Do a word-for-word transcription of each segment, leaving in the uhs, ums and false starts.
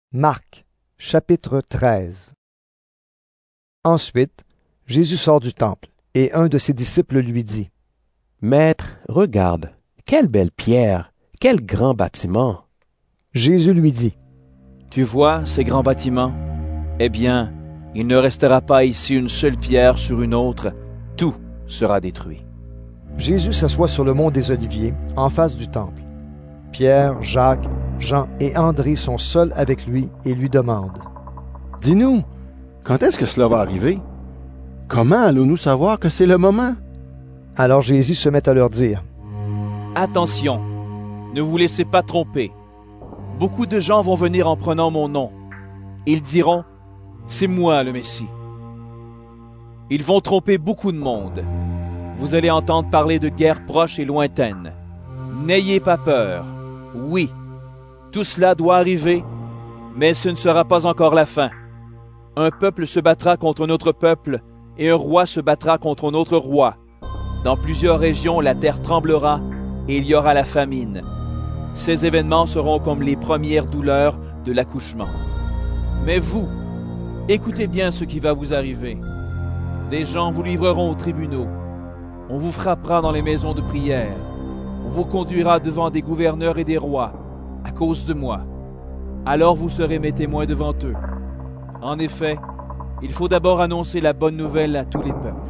Marc, chapitre treize. Ensuite, Jésus sort du temple, et un de ses disciples lui dit: Maître, regarde, quelle belle pierre, quel grand bâtiment! Jésus lui dit: Tu vois ces grands bâtiments? Eh bien, il ne restera pas ici une seule pierre sur une autre, tout sera détruit. Jésus s'assoit sur le mont des Oliviers, en face du temple. Pierre, Jacques, Jean et André sont seuls avec lui et lui demandent: Dis-nous, quand est-ce que cela va arriver? Comment allons-nous savoir que c'est le moment? Alors Jésus se met à leur dire: Attention, ne vous laissez pas tromper. Beaucoup de gens vont venir en prenant mon nom. Ils diront: c'est moi le Messie. Ils vont tromper beaucoup de monde. Vous allez entendre parler de guerres proches et lointaines. N'ayez pas peur. Oui, tout cela doit arriver, mais ce ne sera pas encore la fin. Un peuple se battra contre un autre peuple, et un roi se battra contre un autre roi. Dans plusieurs régions, la terre tremblera, et il y aura la famine. Ces événements seront comme les premières douleurs de l'accouchement. Mais vous, écoutez bien ce qui va vous arriver. Des gens vous livreront aux tribunaux. On vous frappera dans les maisons de prière. On vous conduira devant des gouverneurs et des rois, à cause de moi. Alors vous serez mes témoins devant eux. En effet, il faut d'abord annoncer la bonne nouvelle à tous les peuples.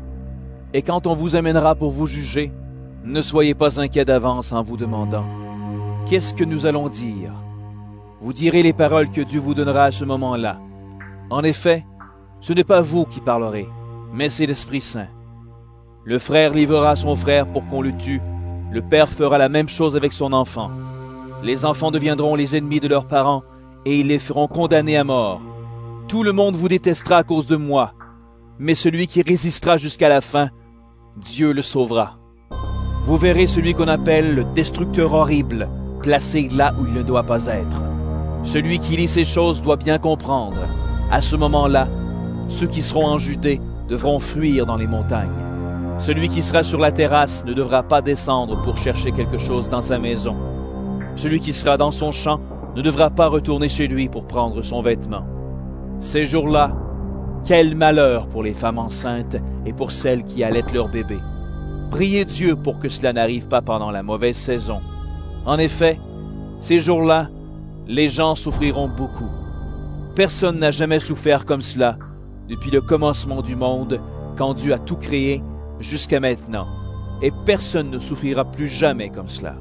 Et quand on vous amènera pour vous juger, ne soyez pas inquiets d'avance en vous demandant: qu'est-ce que nous allons dire? Vous direz les paroles que Dieu vous donnera à ce moment-là. En effet, ce n'est pas vous qui parlerez, mais c'est l'Esprit Saint. Le frère livrera son frère pour qu'on le tue. Le père fera la même chose avec son enfant. Les enfants deviendront les ennemis de leurs parents et ils les feront condamner à mort. Tout le monde vous détestera à cause de moi, mais celui qui résistera jusqu'à la fin, Dieu le sauvera. Vous verrez celui qu'on appelle le destructeur horrible, placé là où il ne doit pas être. Celui qui lit ces choses doit bien comprendre. À ce moment-là, ceux qui seront en Judée devront fuir dans les montagnes. Celui qui sera sur la terrasse ne devra pas descendre pour chercher quelque chose dans sa maison. Celui qui sera dans son champ ne devra pas retourner chez lui pour prendre son vêtement. Ces jours-là, quel malheur pour les femmes enceintes et pour celles qui allaitent leur bébé. Priez Dieu pour que cela n'arrive pas pendant la mauvaise saison. En effet, ces jours-là, les gens souffriront beaucoup. Personne n'a jamais souffert comme cela depuis le commencement du monde, quand Dieu a tout créé, jusqu'à maintenant, et personne ne souffrira plus jamais comme cela.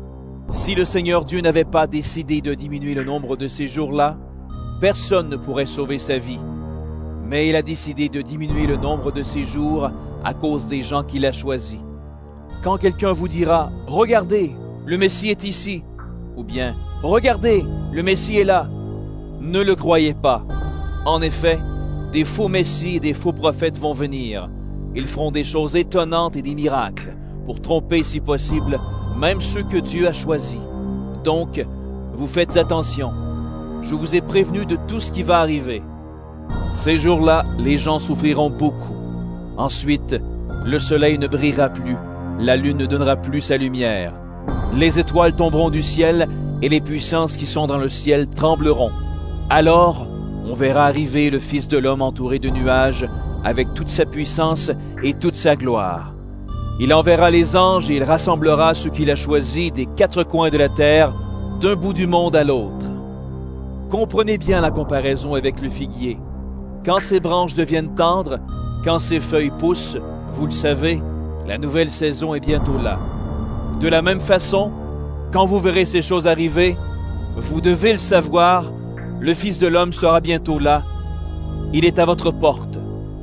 Si le Seigneur Dieu n'avait pas décidé de diminuer le nombre de ces jours-là, personne ne pourrait sauver sa vie. Mais il a décidé de diminuer le nombre de ces jours à cause des gens qu'il a choisis. Quand quelqu'un vous dira « Regardez, le Messie est ici » ou bien « Regardez, le Messie est là », ne le croyez pas. En effet, des faux messies et des faux prophètes vont venir. Ils feront des choses étonnantes et des miracles, pour tromper si possible même ceux que Dieu a choisis. Donc, vous faites attention. Je vous ai prévenu de tout ce qui va arriver. Ces jours-là, les gens souffriront beaucoup. Ensuite, le soleil ne brillera plus, la lune ne donnera plus sa lumière. Les étoiles tomberont du ciel et les puissances qui sont dans le ciel trembleront. Alors, on verra arriver le Fils de l'homme entouré de nuages, avec toute sa puissance et toute sa gloire. Il enverra les anges et il rassemblera ceux qu'il a choisis des quatre coins de la terre, d'un bout du monde à l'autre. Comprenez bien la comparaison avec le figuier. Quand ses branches deviennent tendres, quand ses feuilles poussent, vous le savez, la nouvelle saison est bientôt là. De la même façon, quand vous verrez ces choses arriver, vous devez le savoir, le Fils de l'homme sera bientôt là. Il est à votre porte.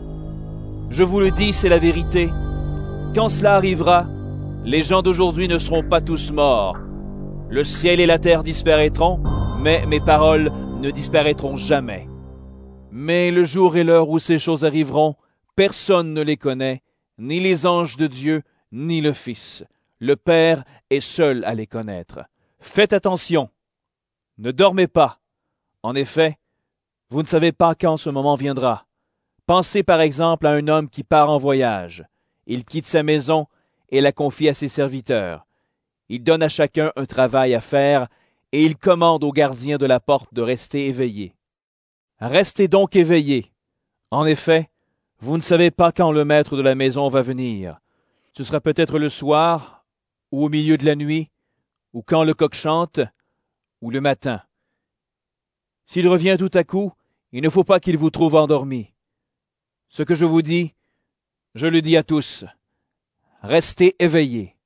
Je vous le dis, c'est la vérité. Quand cela arrivera, les gens d'aujourd'hui ne seront pas tous morts. Le ciel et la terre disparaîtront, mais mes paroles ne disparaîtront jamais. Mais le jour et l'heure où ces choses arriveront, personne ne les connaît, ni les anges de Dieu, ni le Fils. Le Père est seul à les connaître. Faites attention. Ne dormez pas. En effet, vous ne savez pas quand ce moment viendra. Pensez par exemple à un homme qui part en voyage. Il quitte sa maison et la confie à ses serviteurs. Il donne à chacun un travail à faire et il commande aux gardiens de la porte de rester éveillés. Restez donc éveillés. En effet, vous ne savez pas quand le maître de la maison va venir. Ce sera peut-être le soir, ou au milieu de la nuit, ou quand le coq chante, ou le matin. S'il revient tout à coup, il ne faut pas qu'il vous trouve endormis. Ce que je vous dis, je le dis à tous. Restez éveillés.